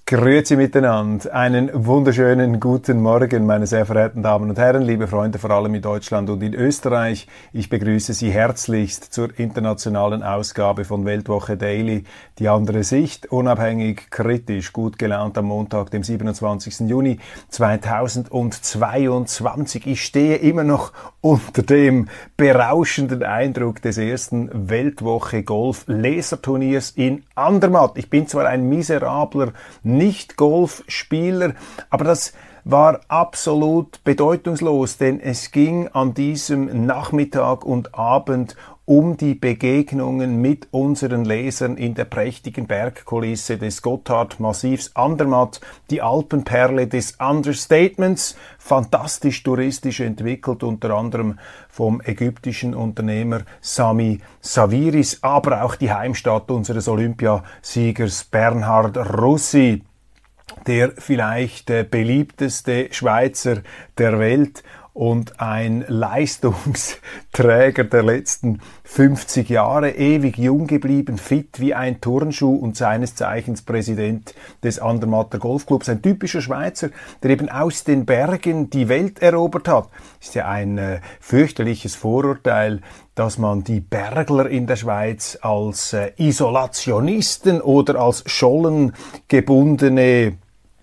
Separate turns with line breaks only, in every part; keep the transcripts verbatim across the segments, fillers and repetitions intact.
Grüezi miteinander. Einen wunderschönen guten Morgen, meine sehr verehrten Damen und Herren, liebe Freunde, vor allem in Deutschland und in Österreich. Ich begrüße Sie herzlichst zur internationalen Ausgabe von Weltwoche Daily. Die andere Sicht, unabhängig, kritisch, gut gelaunt am Montag, dem siebenundzwanzigsten Juni zweitausendzweiundzwanzig. Ich stehe immer noch unter dem berauschenden Eindruck des ersten Weltwoche Golf Laserturniers in Andermatt. Ich bin zwar ein miserabler Nicht-Golfspieler, aber das war absolut bedeutungslos, denn es ging an diesem Nachmittag und Abend um die Begegnungen mit unseren Lesern in der prächtigen Bergkulisse des Gotthard-Massivs Andermatt, die Alpenperle des Understatements, fantastisch touristisch entwickelt, unter anderem vom ägyptischen Unternehmer Sami Sawiris, aber auch die Heimstatt unseres Olympiasiegers Bernhard Russi, der vielleicht äh, beliebteste Schweizer der Welt und ein Leistungsträger der letzten fünfzig Jahre, ewig jung geblieben, fit wie ein Turnschuh und seines Zeichens Präsident des Andermatter Golfclubs. Ein typischer Schweizer, der eben aus den Bergen die Welt erobert hat. Ist ja ein äh, fürchterliches Vorurteil, dass man die Bergler in der Schweiz als äh, Isolationisten oder als schollengebundene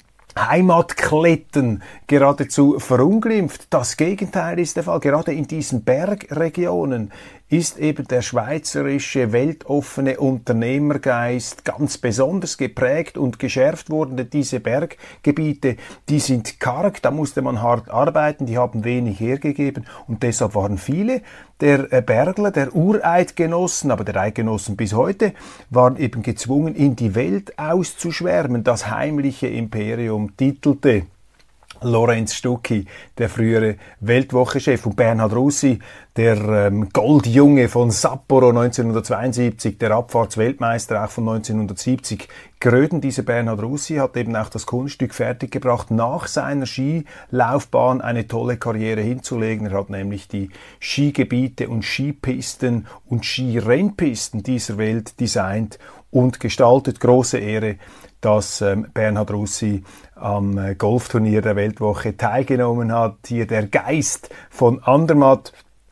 Heimatkletten geradezu verunglimpft. Das Gegenteil ist der Fall. Gerade in diesen Bergregionen ist eben der schweizerische, weltoffene Unternehmergeist ganz besonders geprägt und geschärft worden. Denn diese Berggebiete, die sind karg, da musste man hart arbeiten, die haben wenig hergegeben und deshalb waren viele der Bergler, der Ureidgenossen, aber der Eidgenossen bis heute, waren eben gezwungen, in die Welt auszuschwärmen. Das heimliche Imperium titelte Lorenz Stucki, der frühere Weltwoche-Chef, und Bernhard Russi, der ähm, Goldjunge von Sapporo neunzehnhundertzweiundsiebzig, der Abfahrtsweltmeister auch von neunzehnhundertsiebzig. Gröden, dieser Bernhard Russi, hat eben auch das Kunststück fertiggebracht, nach seiner Skilaufbahn eine tolle Karriere hinzulegen. Er hat nämlich die Skigebiete und Skipisten und Skirennpisten dieser Welt designt und gestaltet. Große Ehre, dass ähm, Bernhard Russi am äh, Golfturnier der Weltwoche teilgenommen hat. Hier der Geist von Andermatt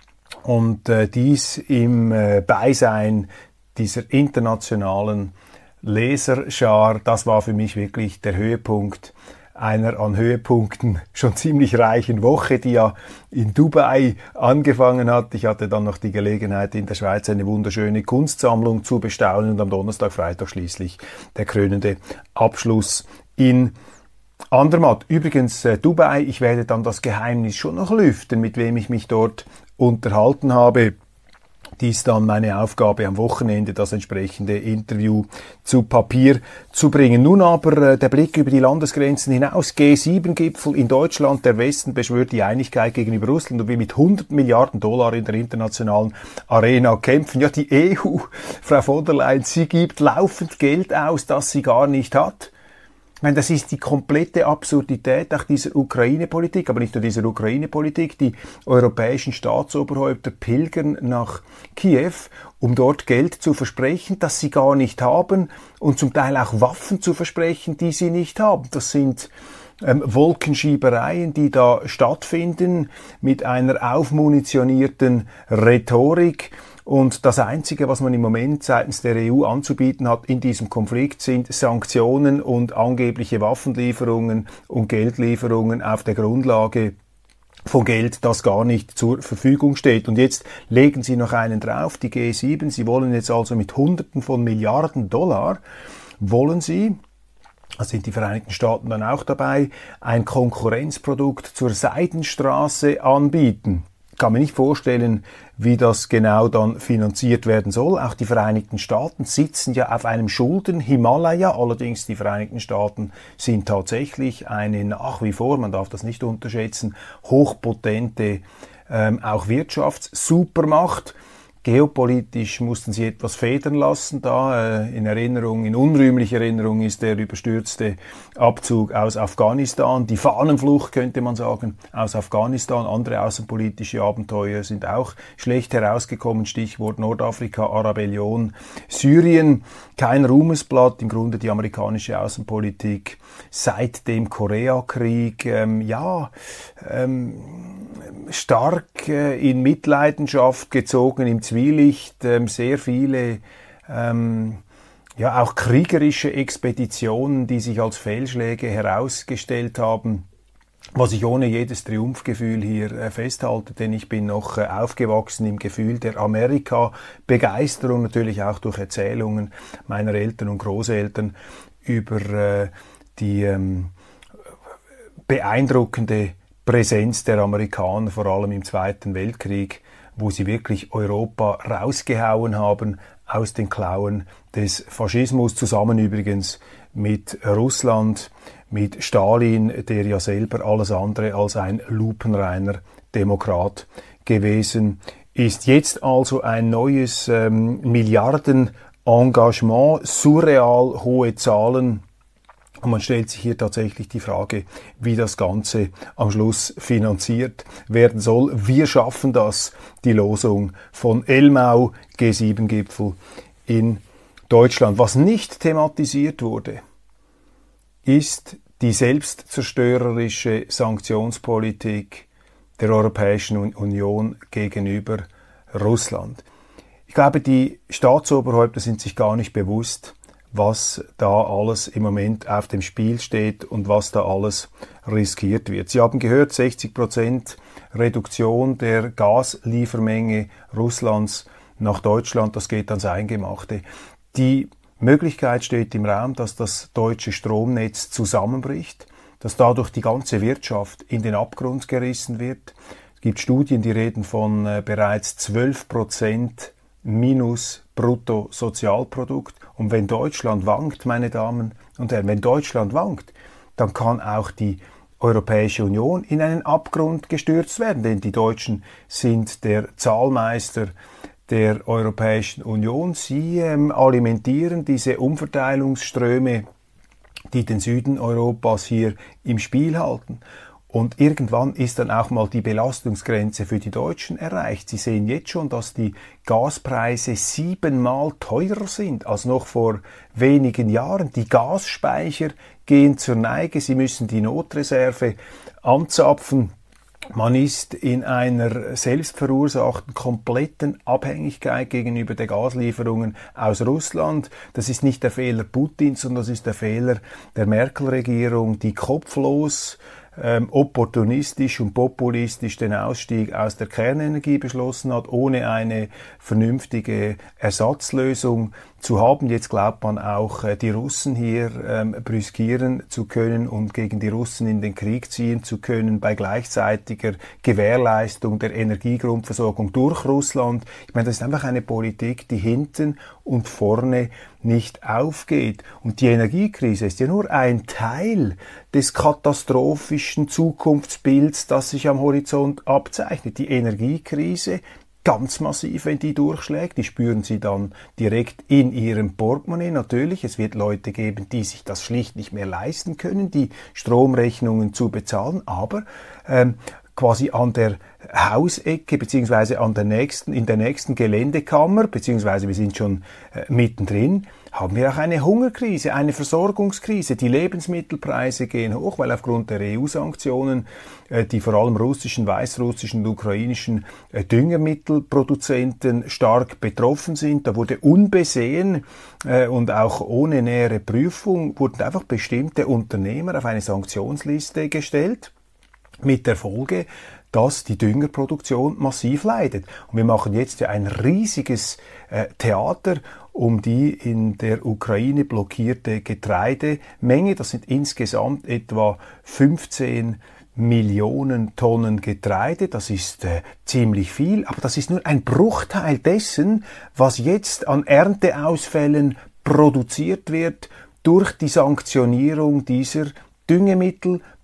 und äh, dies im äh, Beisein dieser internationalen Leserschar. Das war für mich wirklich der Höhepunkt einer an Höhepunkten schon ziemlich reichen Woche, die ja in Dubai angefangen hat. Ich hatte dann noch die Gelegenheit, in der Schweiz eine wunderschöne Kunstsammlung zu bestaunen und am Donnerstag, Freitag schließlich der krönende Abschluss in Andermatt. Übrigens, äh, Dubai, ich werde dann das Geheimnis schon noch lüften, mit wem ich mich dort unterhalten habe. Dies dann meine Aufgabe am Wochenende, das entsprechende Interview zu Papier zu bringen. Nun aber äh, der Blick über die Landesgrenzen hinaus. G sieben Gipfel in Deutschland. Der Westen beschwört die Einigkeit gegenüber Russland und will mit hundert Milliarden Dollar in der internationalen Arena kämpfen. Ja, die E U, Frau von der Leyen, sie gibt laufend Geld aus, das sie gar nicht hat. Ich meine, das ist die komplette Absurdität auch dieser Ukraine-Politik, aber nicht nur dieser Ukraine-Politik. Die europäischen Staatsoberhäupter pilgern nach Kiew, um dort Geld zu versprechen, das sie gar nicht haben, und zum Teil auch Waffen zu versprechen, die sie nicht haben. Das sind ähm, Wolkenschiebereien, die da stattfinden mit einer aufmunitionierten Rhetorik. Und das Einzige, was man im Moment seitens der E U anzubieten hat in diesem Konflikt, sind Sanktionen und angebliche Waffenlieferungen und Geldlieferungen auf der Grundlage von Geld, das gar nicht zur Verfügung steht. Und jetzt legen sie noch einen drauf, die G sieben. Sie wollen jetzt also mit Hunderten von Milliarden Dollar, wollen sie, da sind die Vereinigten Staaten dann auch dabei, ein Konkurrenzprodukt zur Seidenstraße anbieten. Ich kann mir nicht vorstellen, wie das genau dann finanziert werden soll. Auch die Vereinigten Staaten sitzen ja auf einem Schulden-Himalaya. Allerdings die Vereinigten Staaten sind tatsächlich eine nach wie vor, man darf das nicht unterschätzen, hochpotente ähm, auch Wirtschaftssupermacht, Geopolitisch mussten sie etwas federn lassen da. Äh, in Erinnerung, in unrühmlicher Erinnerung ist der überstürzte Abzug aus Afghanistan, die Fahnenflucht könnte man sagen, aus Afghanistan. Andere außenpolitische Abenteuer sind auch schlecht herausgekommen. Stichwort Nordafrika, Arabellion, Syrien. Kein Ruhmesblatt, im Grunde die amerikanische Außenpolitik seit dem Koreakrieg. Ähm, ja, ähm, stark äh, in Mitleidenschaft gezogen, im Zwielicht, ähm, sehr viele ähm, ja auch kriegerische Expeditionen, die sich als Fehlschläge herausgestellt haben, was ich ohne jedes Triumphgefühl hier äh, festhalte, denn ich bin noch äh, aufgewachsen im Gefühl der Amerika-Begeisterung, natürlich auch durch Erzählungen meiner Eltern und Großeltern über äh, die ähm, beeindruckende Präsenz der Amerikaner, vor allem im Zweiten Weltkrieg, wo sie wirklich Europa rausgehauen haben aus den Klauen des Faschismus, zusammen übrigens mit Russland, mit Stalin, der ja selber alles andere als ein lupenreiner Demokrat gewesen ist. Jetzt also ein neues ähm, Milliardenengagement, surreal hohe Zahlen. Und man stellt sich hier tatsächlich die Frage, wie das Ganze am Schluss finanziert werden soll. Wir schaffen das, die Losung von Elmau, G sieben Gipfel in Deutschland. Was nicht thematisiert wurde, ist die selbstzerstörerische Sanktionspolitik der Europäischen Union gegenüber Russland. Ich glaube, die Staatsoberhäupter sind sich gar nicht bewusst, was da alles im Moment auf dem Spiel steht und was da alles riskiert wird. Sie haben gehört, sechzig Prozent Reduktion der Gasliefermenge Russlands nach Deutschland, das geht ans Eingemachte. Die Möglichkeit steht im Raum, dass das deutsche Stromnetz zusammenbricht, dass dadurch die ganze Wirtschaft in den Abgrund gerissen wird. Es gibt Studien, die reden von äh, bereits zwölf Prozent Minus Bruttosozialprodukt. Und wenn Deutschland wankt, meine Damen und Herren, wenn Deutschland wankt, dann kann auch die Europäische Union in einen Abgrund gestürzt werden, denn die Deutschen sind der Zahlmeister der Europäischen Union. Sie ähm, alimentieren diese Umverteilungsströme, die den Süden Europas hier im Spiel halten. Und irgendwann ist dann auch mal die Belastungsgrenze für die Deutschen erreicht. Sie sehen jetzt schon, dass die Gaspreise siebenmal teurer sind als noch vor wenigen Jahren. Die Gasspeicher gehen zur Neige. Sie müssen die Notreserve anzapfen. Man ist in einer selbstverursachten kompletten Abhängigkeit gegenüber der Gaslieferungen aus Russland. Das ist nicht der Fehler Putins, sondern das ist der Fehler der Merkel-Regierung, die kopflos Ähm, opportunistisch und populistisch den Ausstieg aus der Kernenergie beschlossen hat, ohne eine vernünftige Ersatzlösung zu haben. Jetzt glaubt man auch, äh, die Russen hier ähm, brüskieren zu können und gegen die Russen in den Krieg ziehen zu können bei gleichzeitiger Gewährleistung der Energiegrundversorgung durch Russland. Ich meine, das ist einfach eine Politik, die hinten und vorne nicht aufgeht. Und die Energiekrise ist ja nur ein Teil des katastrophischen Zukunftsbilds, das sich am Horizont abzeichnet. Die Energiekrise, ganz massiv, wenn die durchschlägt, die spüren Sie dann direkt in Ihrem Portemonnaie. Natürlich, es wird Leute geben, die sich das schlicht nicht mehr leisten können, die Stromrechnungen zu bezahlen, aber ähm, quasi an der Hausecke beziehungsweise an der nächsten, in der nächsten Geländekammer, beziehungsweise wir sind schon äh, mittendrin, haben wir auch eine Hungerkrise, eine Versorgungskrise. Die Lebensmittelpreise gehen hoch, weil aufgrund der E U-Sanktionen äh, die vor allem russischen, weißrussischen und ukrainischen äh, Düngemittelproduzenten stark betroffen sind. Da wurde unbesehen äh, und auch ohne nähere Prüfung wurden einfach bestimmte Unternehmer auf eine Sanktionsliste gestellt, mit der Folge, dass die Düngerproduktion massiv leidet. Und wir machen jetzt ja ein riesiges äh, Theater um die in der Ukraine blockierte Getreidemenge. Das sind insgesamt etwa fünfzehn Millionen Tonnen Getreide. Das ist äh, ziemlich viel, aber das ist nur ein Bruchteil dessen, was jetzt an Ernteausfällen produziert wird durch die Sanktionierung dieser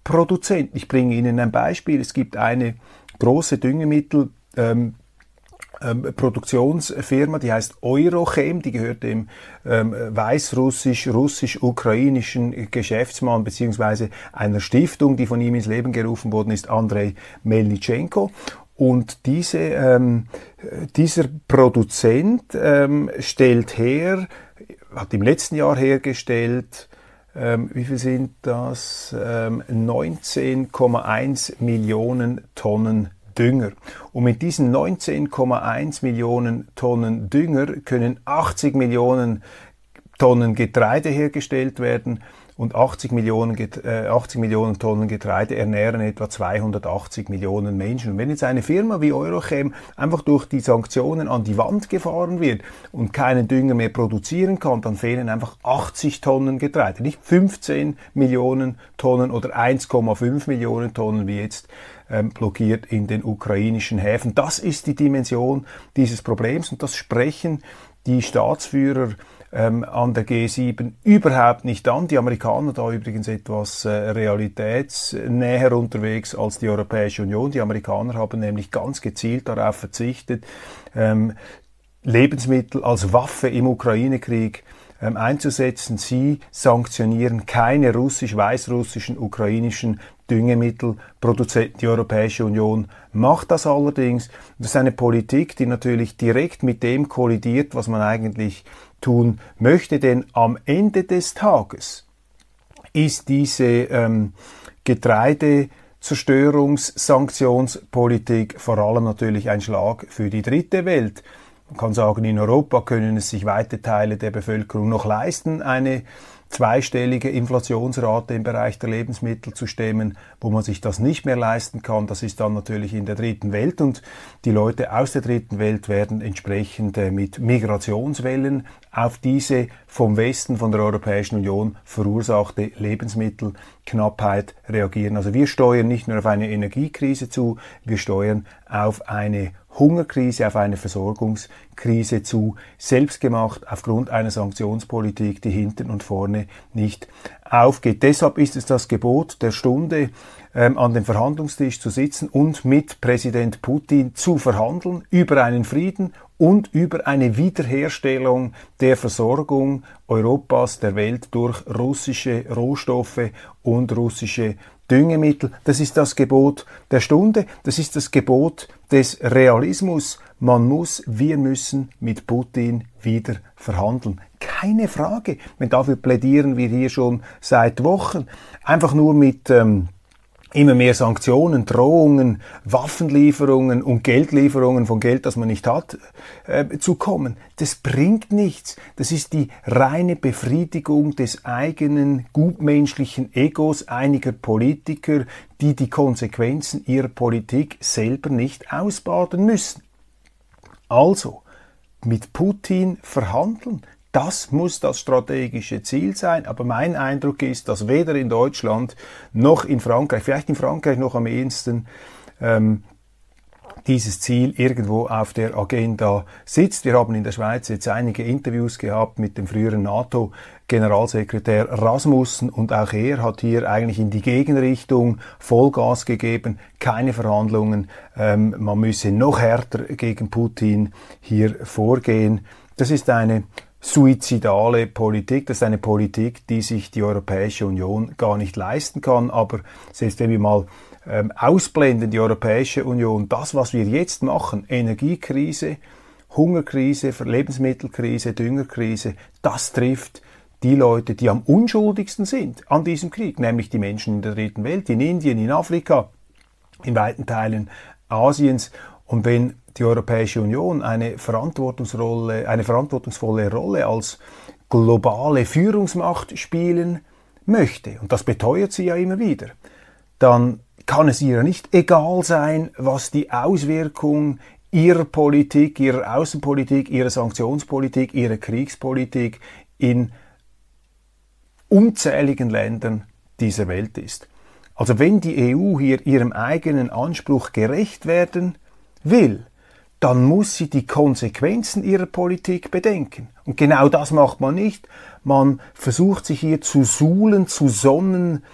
Düngemittelproduzenten. Ich bringe Ihnen ein Beispiel. Es gibt eine große Düngemittel ähm, ähm, Produktionsfirma, die heißt Eurochem, die gehört dem ähm, weißrussisch-russisch-ukrainischen Geschäftsmann beziehungsweise einer Stiftung, die von ihm ins Leben gerufen worden ist, Andrei Melnitschenko. Und diese, ähm, dieser Produzent ähm, stellt her, hat im letzten Jahr hergestellt, ähm, wie viel sind das? Ähm, neunzehn Komma eins Millionen Tonnen Dünger. Und mit diesen neunzehn Komma eins Millionen Tonnen Dünger können achtzig Millionen Tonnen Getreide hergestellt werden und achtzig Millionen, äh, achtzig Millionen Tonnen Getreide ernähren etwa zweihundertachtzig Millionen Menschen. Und wenn jetzt eine Firma wie Eurochem einfach durch die Sanktionen an die Wand gefahren wird und keinen Dünger mehr produzieren kann, dann fehlen einfach achtzig Tonnen Getreide, nicht fünfzehn Millionen Tonnen oder eins Komma fünf Millionen Tonnen wie jetzt ähm, blockiert in den ukrainischen Häfen. Das ist die Dimension dieses Problems und das sprechen die Staatsführer ähm, an der G sieben überhaupt nicht an. Die Amerikaner da übrigens etwas äh, realitätsnäher unterwegs als die Europäische Union. Die Amerikaner haben nämlich ganz gezielt darauf verzichtet, ähm, Lebensmittel als Waffe im Ukraine-Krieg ähm, einzusetzen. Sie sanktionieren keine russisch-weißrussischen, ukrainischen Düngemittelproduzenten. Die Europäische Union macht das allerdings. Das ist eine Politik, die natürlich direkt mit dem kollidiert, was man eigentlich tun möchte, denn am Ende des Tages ist diese ähm, Getreidezerstörungssanktionspolitik vor allem natürlich ein Schlag für die dritte Welt. Man kann sagen, in Europa können es sich weite Teile der Bevölkerung noch leisten, eine zweistellige Inflationsrate im Bereich der Lebensmittel zu stemmen. Wo man sich das nicht mehr leisten kann, das ist dann natürlich in der dritten Welt, und die Leute aus der dritten Welt werden entsprechend äh, mit Migrationswellen auf diese vom Westen, von der Europäischen Union verursachte Lebensmittelknappheit reagieren. Also wir steuern nicht nur auf eine Energiekrise zu, wir steuern auf eine Hungerkrise, auf eine Versorgungskrise zu, selbstgemacht aufgrund einer Sanktionspolitik, die hinten und vorne nicht aufgeht. Deshalb ist es das Gebot der Stunde, ähm, an dem Verhandlungstisch zu sitzen und mit Präsident Putin zu verhandeln über einen Frieden und über eine Wiederherstellung der Versorgung Europas, der Welt durch russische Rohstoffe und russische Düngemittel. Das ist das Gebot der Stunde, das ist das Gebot des Realismus. Man muss, wir müssen mit Putin wieder verhandeln. Keine Frage. Wenn dafür plädieren wir hier schon seit Wochen. Einfach nur mit ähm, immer mehr Sanktionen, Drohungen, Waffenlieferungen und Geldlieferungen von Geld, das man nicht hat, äh, zu kommen. Das bringt nichts. Das ist die reine Befriedigung des eigenen gutmenschlichen Egos einiger Politiker, die die Konsequenzen ihrer Politik selber nicht ausbaden müssen. Also, mit Putin verhandeln. Das muss das strategische Ziel sein, aber mein Eindruck ist, dass weder in Deutschland noch in Frankreich, vielleicht in Frankreich noch am ehesten, ähm, dieses Ziel irgendwo auf der Agenda sitzt. Wir haben in der Schweiz jetzt einige Interviews gehabt mit dem früheren NATO-Generalsekretär Rasmussen, und auch er hat hier eigentlich in die Gegenrichtung Vollgas gegeben, keine Verhandlungen, ähm, man müsse noch härter gegen Putin hier vorgehen. Das ist eine suizidale Politik. Das ist eine Politik, die sich die Europäische Union gar nicht leisten kann. Aber selbst wenn wir mal ähm, ausblenden, die Europäische Union, das, was wir jetzt machen, Energiekrise, Hungerkrise, Lebensmittelkrise, Düngerkrise, das trifft die Leute, die am unschuldigsten sind an diesem Krieg, nämlich die Menschen in der dritten Welt, in Indien, in Afrika, in weiten Teilen Asiens. Und wenn die Europäische Union eine Verantwortungsrolle, eine verantwortungsvolle Rolle als globale Führungsmacht spielen möchte, und das beteuert sie ja immer wieder, dann kann es ihr nicht egal sein, was die Auswirkung ihrer Politik, ihrer Außenpolitik, ihrer Sanktionspolitik, ihrer Kriegspolitik in unzähligen Ländern dieser Welt ist. Also wenn die E U hier ihrem eigenen Anspruch gerecht werden will, dann muss sie die Konsequenzen ihrer Politik bedenken. Und genau das macht man nicht. Man versucht sich hier zu suhlen, zu sonnen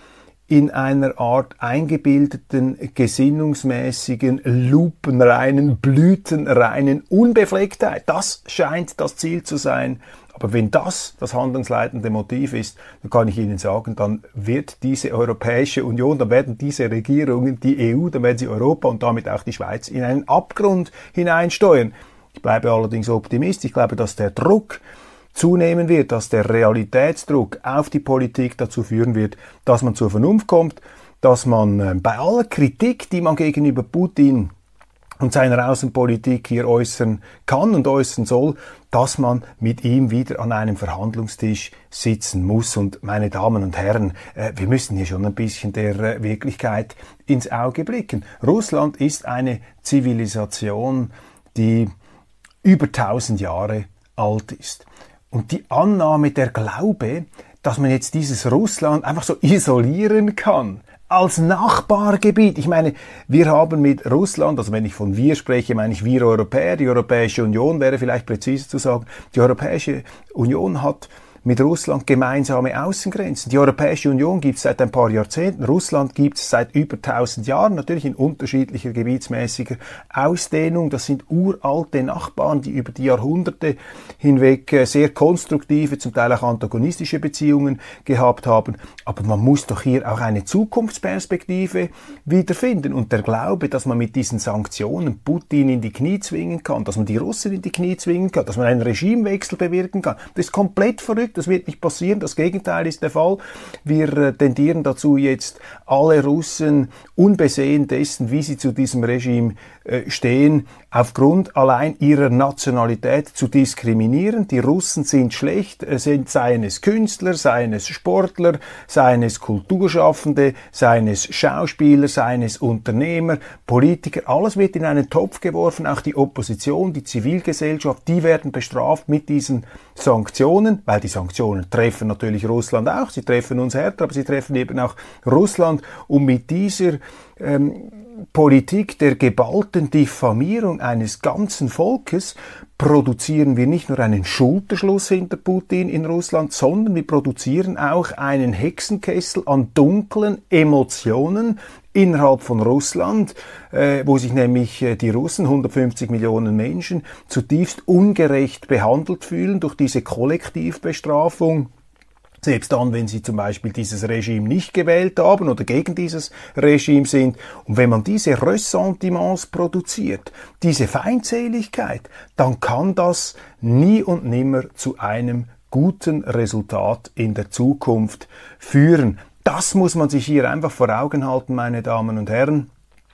in einer Art eingebildeten, gesinnungsmäßigen, lupenreinen, blütenreinen Unbeflecktheit. Das scheint das Ziel zu sein. Aber wenn das das handlungsleitende Motiv ist, dann kann ich Ihnen sagen, dann wird diese Europäische Union, dann werden diese Regierungen, die E U, dann werden sie Europa und damit auch die Schweiz in einen Abgrund hineinsteuern. Ich bleibe allerdings Optimist. Ich glaube, dass der Druck zunehmen wird, dass der Realitätsdruck auf die Politik dazu führen wird, dass man zur Vernunft kommt, dass man äh, bei aller Kritik, die man gegenüber Putin und seiner Außenpolitik hier äußern kann und äußern soll, dass man mit ihm wieder an einem Verhandlungstisch sitzen muss. Und meine Damen und Herren, äh, wir müssen hier schon ein bisschen der äh, Wirklichkeit ins Auge blicken. Russland ist eine Zivilisation, die über tausend Jahre alt ist. Und die Annahme, der Glaube, dass man jetzt dieses Russland einfach so isolieren kann, als Nachbargebiet. Ich meine, wir haben mit Russland, also wenn ich von wir spreche, meine ich wir Europäer, die Europäische Union wäre vielleicht präziser zu sagen, die Europäische Union hat mit Russland gemeinsame Außengrenzen. Die Europäische Union gibt es seit ein paar Jahrzehnten, Russland gibt es seit über tausend Jahren, natürlich in unterschiedlicher gebietsmäßiger Ausdehnung. Das sind uralte Nachbarn, die über die Jahrhunderte hinweg sehr konstruktive, zum Teil auch antagonistische Beziehungen gehabt haben. Aber man muss doch hier auch eine Zukunftsperspektive wiederfinden. Und der Glaube, dass man mit diesen Sanktionen Putin in die Knie zwingen kann, dass man die Russen in die Knie zwingen kann, dass man einen Regimewechsel bewirken kann, das ist komplett verrückt. Das wird nicht passieren. Das Gegenteil ist der Fall. Wir äh, tendieren dazu, jetzt alle Russen unbesehen dessen, wie sie zu diesem Regime äh, stehen, aufgrund allein ihrer Nationalität zu diskriminieren. Die Russen sind schlecht, äh, sind, seien es Künstler, seien es Sportler, seien es Kulturschaffende, seien es Schauspieler, seien es Unternehmer, Politiker. Alles wird in einen Topf geworfen. Auch die Opposition, die Zivilgesellschaft, die werden bestraft mit diesen Sanktionen, weil die Sanktionen treffen natürlich Russland auch, sie treffen uns härter, aber sie treffen eben auch Russland. Und mit dieser ähm, Politik der geballten Diffamierung eines ganzen Volkes produzieren wir nicht nur einen Schulterschluss hinter Putin in Russland, sondern wir produzieren auch einen Hexenkessel an dunklen Emotionen innerhalb von Russland, äh, wo sich nämlich äh, die Russen, hundertfünfzig Millionen Menschen, zutiefst ungerecht behandelt fühlen durch diese Kollektivbestrafung. Selbst dann, wenn sie zum Beispiel dieses Regime nicht gewählt haben oder gegen dieses Regime sind. Und wenn man diese Ressentiments produziert, diese Feindseligkeit, dann kann das nie und nimmer zu einem guten Resultat in der Zukunft führen. Das muss man sich hier einfach vor Augen halten, meine Damen und Herren,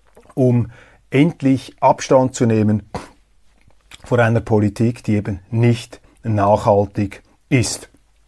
um endlich Abstand zu nehmen vor einer Politik, die eben nicht nachhaltig ist.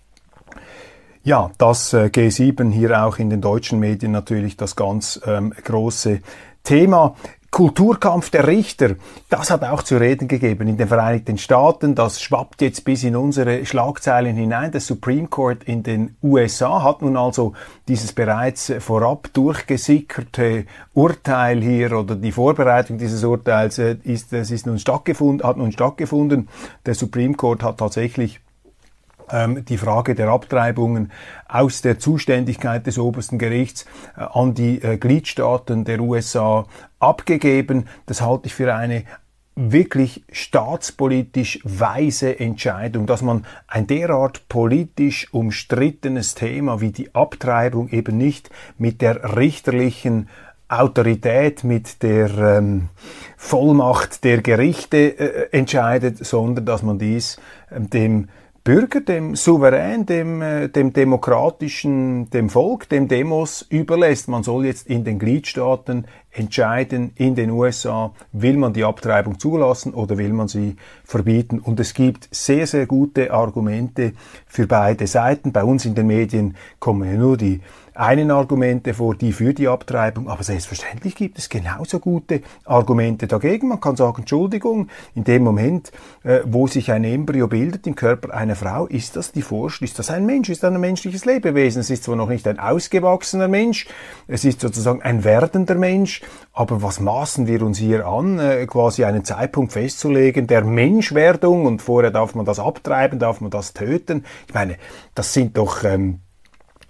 Ja, das äh, G sieben hier auch in den deutschen Medien natürlich das ganz ähm, große Thema. Kulturkampf der Richter, das hat auch zu reden gegeben in den Vereinigten Staaten. Das schwappt jetzt bis in unsere Schlagzeilen hinein. Der Supreme Court in den U S A hat nun also dieses bereits vorab durchgesickerte Urteil hier oder die Vorbereitung dieses Urteils äh, ist, es ist nun stattgefunden, hat nun stattgefunden. Der Supreme Court hat tatsächlich die Frage der Abtreibungen aus der Zuständigkeit des obersten Gerichts an die Gliedstaaten der U S A abgegeben. Das halte ich für eine wirklich staatspolitisch weise Entscheidung, dass man ein derart politisch umstrittenes Thema wie die Abtreibung eben nicht mit der richterlichen Autorität, mit der ähm, Vollmacht der Gerichte äh, entscheidet, sondern dass man dies ähm, dem Bürger, dem Souverän, dem, äh, dem demokratischen, dem Volk, dem Demos überlässt. Man soll jetzt in den Gliedstaaten entscheiden, in den U S A, will man die Abtreibung zulassen oder will man sie verbieten. Und es gibt sehr, sehr gute Argumente für beide Seiten. Bei uns in den Medien kommen ja nur die einen Argumente vor, die für die Abtreibung, aber selbstverständlich gibt es genauso gute Argumente dagegen. Man kann sagen, Entschuldigung, in dem Moment, äh, wo sich ein Embryo bildet im Körper einer Frau, ist das die Vorst, ist das ein Mensch, ist das ein menschliches Lebewesen. Es ist zwar noch nicht ein ausgewachsener Mensch, es ist sozusagen ein werdender Mensch, aber was maßen wir uns hier an, äh, quasi einen Zeitpunkt festzulegen der Menschwerdung und vorher darf man das abtreiben, darf man das töten. Ich meine, das sind doch ähm,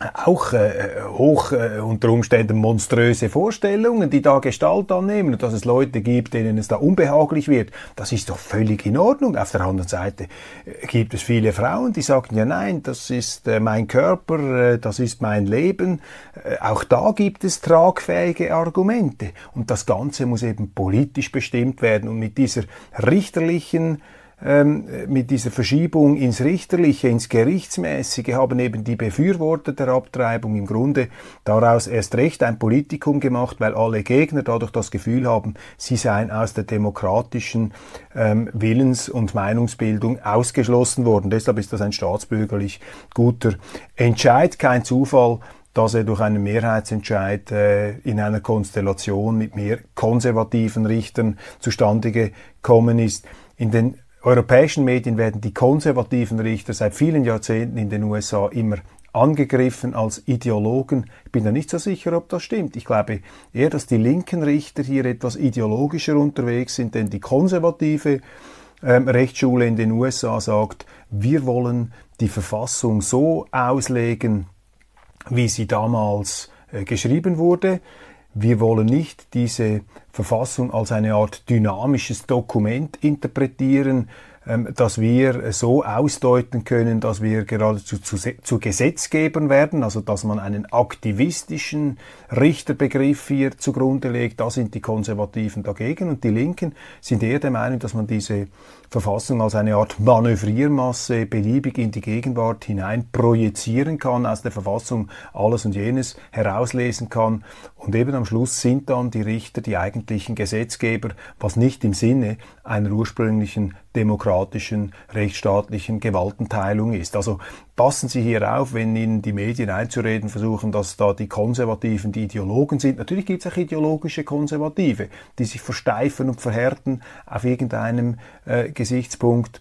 auch äh, hoch äh, unter Umständen monströse Vorstellungen, die da Gestalt annehmen und dass es Leute gibt, denen es da unbehaglich wird, das ist doch völlig in Ordnung. Auf der anderen Seite äh, gibt es viele Frauen, die sagen, ja nein, das ist äh, mein Körper, äh, das ist mein Leben. Äh, auch da gibt es tragfähige Argumente und das Ganze muss eben politisch bestimmt werden und mit dieser richterlichen Ähm, mit dieser Verschiebung ins Richterliche, ins Gerichtsmäßige haben eben die Befürworter der Abtreibung im Grunde daraus erst recht ein Politikum gemacht, weil alle Gegner dadurch das Gefühl haben, sie seien aus der demokratischen ähm, Willens- und Meinungsbildung ausgeschlossen worden. Deshalb ist das ein staatsbürgerlich guter Entscheid, kein Zufall, dass er durch einen Mehrheitsentscheid äh, in einer Konstellation mit mehr konservativen Richtern zustande gekommen ist. In den europäischen Medien werden die konservativen Richter seit vielen Jahrzehnten in den U S A immer angegriffen als Ideologen. Ich bin da nicht so sicher, ob das stimmt. Ich glaube eher, dass die linken Richter hier etwas ideologischer unterwegs sind, denn die konservative ähm, Rechtsschule in den U S A sagt, wir wollen die Verfassung so auslegen, wie sie damals äh, geschrieben wurde. Wir wollen nicht diese Verfassung als eine Art dynamisches Dokument interpretieren, dass wir so ausdeuten können, dass wir geradezu zu, zu Gesetzgebern werden, also dass man einen aktivistischen Richterbegriff hier zugrunde legt. Da sind die Konservativen dagegen und die Linken sind eher der Meinung, dass man diese Verfassung als eine Art Manövriermasse beliebig in die Gegenwart hinein projizieren kann, aus der Verfassung alles und jenes herauslesen kann und eben am Schluss sind dann die Richter die eigentlichen Gesetzgeber, was nicht im Sinne einer ursprünglichen demokratischen, rechtsstaatlichen Gewaltenteilung ist. Also passen Sie hier auf, wenn Ihnen die Medien einzureden versuchen, dass da die Konservativen die Ideologen sind. Natürlich gibt es auch ideologische Konservative, die sich versteifen und verhärten auf irgendeinem äh, Gesichtspunkt.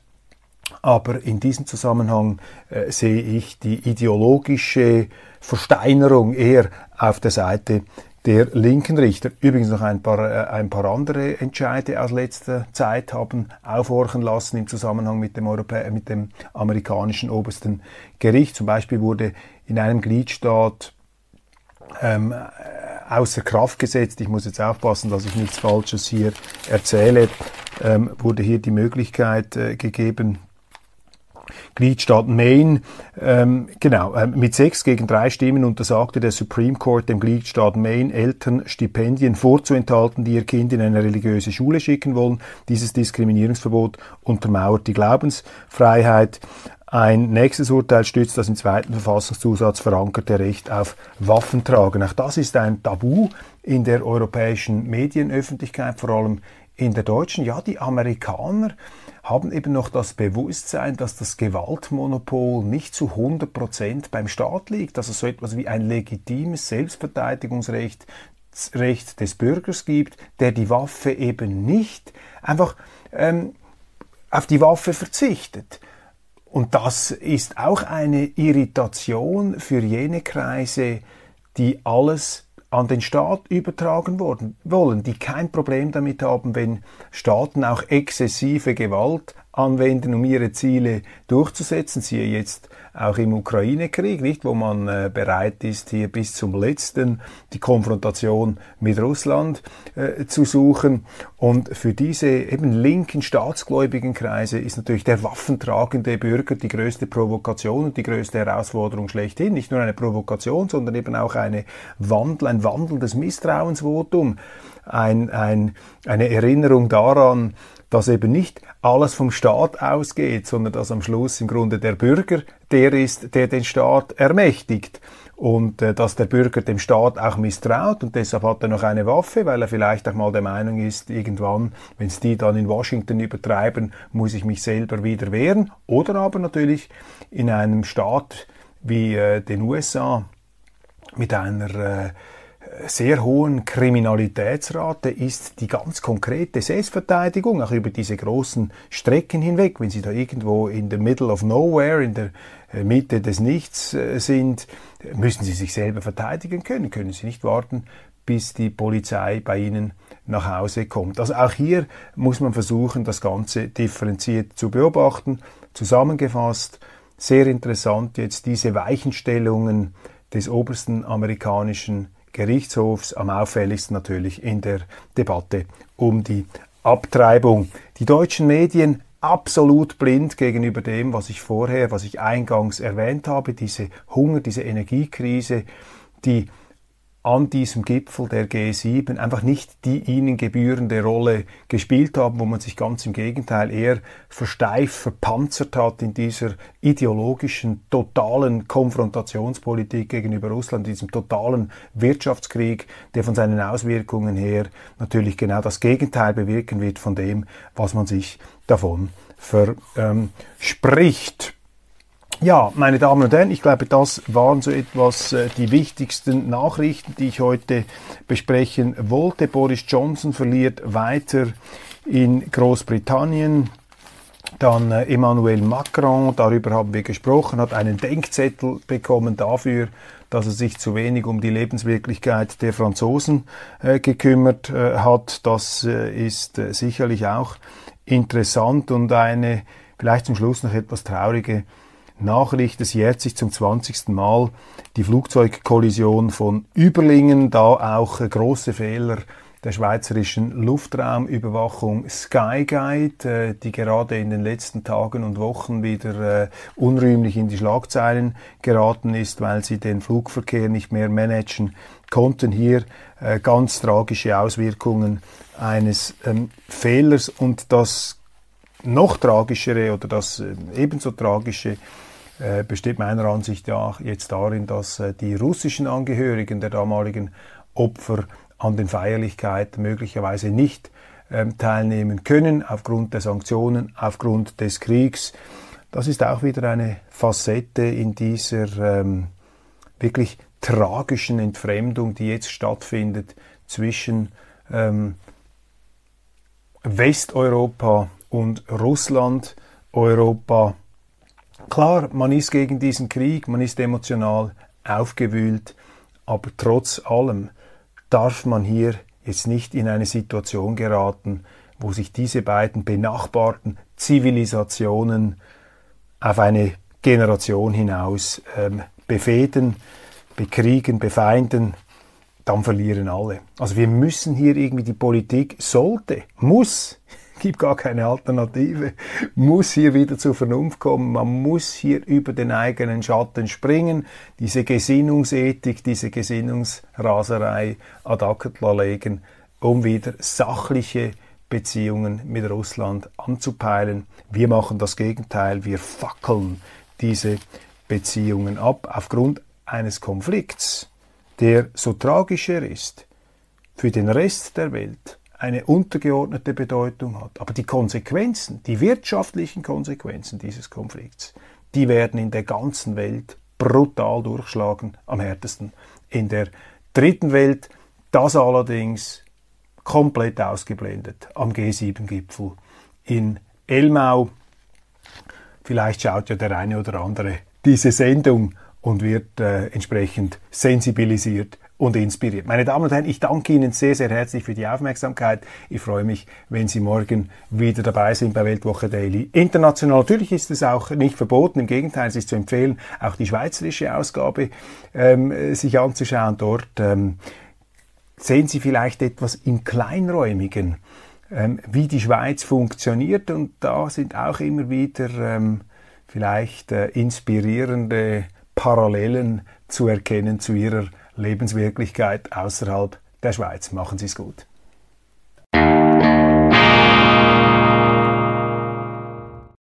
Aber in diesem Zusammenhang äh, sehe ich die ideologische Versteinerung eher auf der Seite der linken Richter. Übrigens noch ein paar, äh, ein paar andere Entscheide aus letzter Zeit haben aufhorchen lassen im Zusammenhang mit dem, Europä mit dem amerikanischen obersten Gericht. Zum Beispiel wurde in einem Gliedstaat ähm, außer Kraft gesetzt, ich muss jetzt aufpassen, dass ich nichts Falsches hier erzähle, ähm, wurde hier die Möglichkeit äh, gegeben, Gliedstaat Maine, ähm, genau, äh, mit sechs gegen drei Stimmen untersagte der Supreme Court dem Gliedstaat Maine, Eltern Stipendien vorzuenthalten, die ihr Kind in eine religiöse Schule schicken wollen. Dieses Diskriminierungsverbot untermauert die Glaubensfreiheit. Ein nächstes Urteil stützt das im zweiten Verfassungszusatz verankerte Recht auf Waffentragen. Auch das ist ein Tabu in der europäischen Medienöffentlichkeit, vor allem in der deutschen. Ja, die Amerikaner haben eben noch das Bewusstsein, dass das Gewaltmonopol nicht zu hundert Prozent beim Staat liegt, dass es so etwas wie ein legitimes Selbstverteidigungsrecht Recht des Bürgers gibt, der die Waffe eben nicht einfach ähm, auf die Waffe verzichtet. Und das ist auch eine Irritation für jene Kreise, die alles an den Staat übertragen worden, wollen, die kein Problem damit haben, wenn Staaten auch exzessive Gewalt anwenden, um ihre Ziele durchzusetzen. Siehe jetzt auch im Ukraine-Krieg, nicht, wo man äh, bereit ist, hier bis zum Letzten die Konfrontation mit Russland äh, zu suchen. Und für diese eben linken staatsgläubigen Kreise ist natürlich der waffentragende Bürger die größte Provokation und die größte Herausforderung schlechthin. Nicht nur eine Provokation, sondern eben auch eine Wandel, ein wandelndes Misstrauensvotum, ein, ein, eine Erinnerung daran, dass eben nicht alles vom Staat ausgeht, sondern dass am Schluss im Grunde der Bürger der ist, der den Staat ermächtigt. Und äh, dass der Bürger dem Staat auch misstraut und deshalb hat er noch eine Waffe, weil er vielleicht auch mal der Meinung ist, irgendwann, wenn es die dann in Washington übertreiben, muss ich mich selber wieder wehren. Oder aber natürlich in einem Staat wie äh, den U S A mit einer äh, sehr hohen Kriminalitätsrate ist die ganz konkrete Selbstverteidigung, auch über diese großen Strecken hinweg. Wenn Sie da irgendwo in the middle of nowhere, in der Mitte des Nichts sind, müssen Sie sich selber verteidigen können. Können Sie nicht warten, bis die Polizei bei Ihnen nach Hause kommt. Also auch hier muss man versuchen, das Ganze differenziert zu beobachten. Zusammengefasst, sehr interessant jetzt diese Weichenstellungen des obersten amerikanischen Gerichtshofs, am auffälligsten natürlich in der Debatte um die Abtreibung. Die deutschen Medien absolut blind gegenüber dem, was ich vorher, was ich eingangs erwähnt habe, diese Hunger, diese Energiekrise, die an diesem Gipfel der G sieben einfach nicht die ihnen gebührende Rolle gespielt haben, wo man sich ganz im Gegenteil eher versteift, verpanzert hat in dieser ideologischen, totalen Konfrontationspolitik gegenüber Russland, diesem totalen Wirtschaftskrieg, der von seinen Auswirkungen her natürlich genau das Gegenteil bewirken wird von dem, was man sich davon verspricht. Ja, meine Damen und Herren, ich glaube, das waren so etwas äh, die wichtigsten Nachrichten, die ich heute besprechen wollte. Boris Johnson verliert weiter in Großbritannien. Dann äh, Emmanuel Macron, darüber haben wir gesprochen, hat einen Denkzettel bekommen dafür, dass er sich zu wenig um die Lebenswirklichkeit der Franzosen äh, gekümmert äh, hat. Das äh, ist äh, sicherlich auch interessant und eine, vielleicht zum Schluss noch etwas traurige Nachricht. Es jährt sich zum zwanzigsten Mal die Flugzeugkollision von Überlingen, da auch äh, große Fehler der schweizerischen Luftraumüberwachung Skyguide, äh, die gerade in den letzten Tagen und Wochen wieder äh, unrühmlich in die Schlagzeilen geraten ist, weil sie den Flugverkehr nicht mehr managen konnten. Hier äh, ganz tragische Auswirkungen eines ähm, Fehlers und das noch tragischere oder das äh, ebenso tragische äh, besteht meiner Ansicht nach jetzt darin, dass äh, die russischen Angehörigen der damaligen Opfer an den Feierlichkeiten möglicherweise nicht ähm, teilnehmen können, aufgrund der Sanktionen, aufgrund des Kriegs. Das ist auch wieder eine Facette in dieser ähm, wirklich tragischen Entfremdung, die jetzt stattfindet zwischen ähm, Westeuropa und Russland, Europa. Klar, man ist gegen diesen Krieg, man ist emotional aufgewühlt, aber trotz allem darf man hier jetzt nicht in eine Situation geraten, wo sich diese beiden benachbarten Zivilisationen auf eine Generation hinaus ähm, befehden, bekriegen, befeinden, dann verlieren alle. Also wir müssen hier irgendwie, die Politik sollte, muss, gibt gar keine Alternative, muss hier wieder zur Vernunft kommen, man muss hier über den eigenen Schatten springen, diese Gesinnungsethik, diese Gesinnungsraserei ad acta legen, um wieder sachliche Beziehungen mit Russland anzupeilen. Wir machen das Gegenteil, wir fackeln diese Beziehungen ab aufgrund eines Konflikts, der so tragischer ist für den Rest der Welt, eine untergeordnete Bedeutung hat. Aber die Konsequenzen, die wirtschaftlichen Konsequenzen dieses Konflikts, die werden in der ganzen Welt brutal durchschlagen, am härtesten in der dritten Welt. Das allerdings komplett ausgeblendet am G sieben Gipfel in Elmau. Vielleicht schaut ja der eine oder andere diese Sendung und wird äh, entsprechend sensibilisiert und inspiriert. Meine Damen und Herren, ich danke Ihnen sehr, sehr herzlich für die Aufmerksamkeit. Ich freue mich, wenn Sie morgen wieder dabei sind bei Weltwoche Daily International. Natürlich ist es auch nicht verboten, im Gegenteil, es ist zu empfehlen, auch die schweizerische Ausgabe ähm, sich anzuschauen. Dort ähm, sehen Sie vielleicht etwas im Kleinräumigen, ähm, wie die Schweiz funktioniert, und da sind auch immer wieder ähm, vielleicht äh, inspirierende Parallelen zu erkennen zu Ihrer Lebenswirklichkeit außerhalb der Schweiz. Machen Sie es gut.